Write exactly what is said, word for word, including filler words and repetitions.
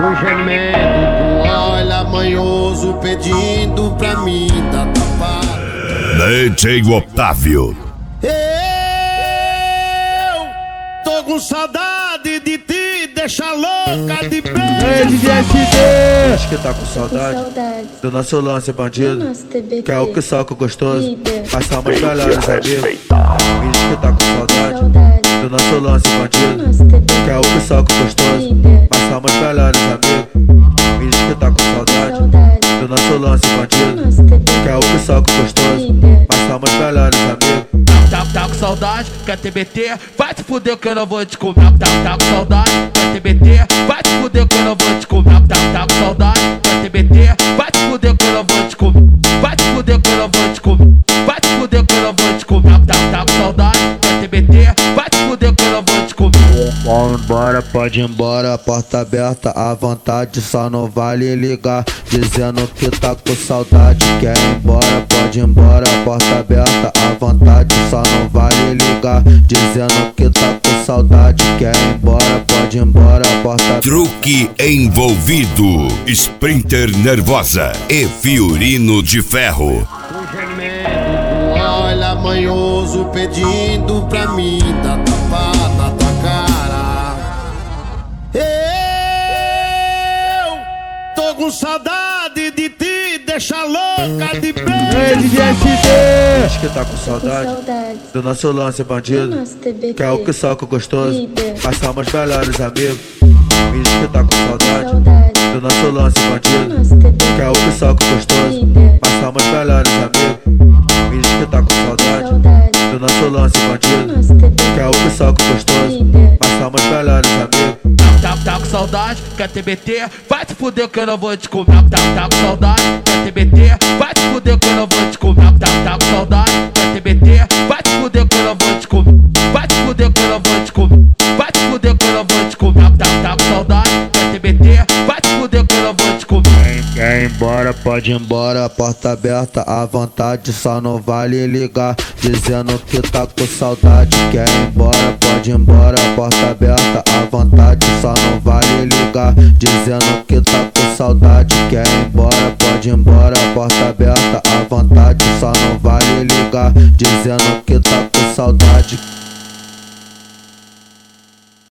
o gemendo do Olha manhoso pedindo pra mim dar tapada. D J Otávio. Eu tô com saudade de ti, deixa louca de beijo. Ei, D J S D, acho que tá com saudade, Saudade do nosso lance bandido, do nosso T B T. que é o que soca gostoso, Líder. passar umas melhores amigos. Me diz que tá com saudade, Saudade do nosso lance do bandido, nosso T B T. que é o que soca gostoso, Líder. passar umas melhores amigos. Me diz que tá com saudade, Saudade do nosso lance do bandido, nosso T B T. que é o que soca gostoso, Líder. passar umas melhores amigos. Tá, tá com saudade, quer T B T? Vai te fuder que eu não vou te comer. Tá, tá com saudade, quer T B T? Vai te fuder que eu não vou te comer. Tá, tá com saudade, quer T B T? Vai te fuder que eu não vou te comer. Vai te fuder que eu não vou te comer. Vai te fuder que eu não vou te comer. Tá, tá com saudade, quer T B T? Vai te fuder que eu não vou te comer. Pode embora, pode ir embora, porta aberta à vontade, só não vale ligar, dizendo que tá com saudade. Quer ir embora, pode ir embora, porta aberta à vontade, só não vale ligar, dizendo que tá com saudade. Quer ir embora, pode ir embora, porta aberta. Truque envolvido, Sprinter nervosa e Fiorino de ferro. o gemendo do Olha manhoso pedindo pra mim dar tapada na tua cara. Eu tô com saudade de ti, deixa louca de Ei, beijo. D J S D, acho que tá com saudade, Saudade do nosso lance do bandido, nosso T B T. que é o que soca gostoso, Líder. passar umas melhores amigos. Me diz que tá com saudade, Saudade do nosso lance do bandido, nosso T B T. que é o que soca gostoso, Líder. passar umas melhores amigos. Me diz que tá com saudade, Saudade do nosso lance do bandido, nosso T B T. que é o que soca gostoso, Líder. passar umas melhores amigos. Tá, tá com saudade, quer T B T? Vai te fuder que eu não vou te comer. Tá, tá com saudade, quer T B T? Vai te fuder que eu não vou te comer. Tá, tá com saudade, quer T B T? Vai te fuder que eu não vou te comer. Vai te fuder que eu não vou te comer. Vai te fuder que eu não vou te comer. Tá, tá com saudade, quer T B T? Vai te fuder que eu não vou te comer. Quer ir embora, pode ir embora, porta aberta à vontade, só não vale ligar, dizendo que tá com saudade. Quer ir embora, pode ir embora, porta aberta à vontade, só não vale ligar, dizendo que tá com saudade. Quer ir embora, pode ir embora, porta aberta à vontade, só não vale ligar, dizendo que tá com saudade.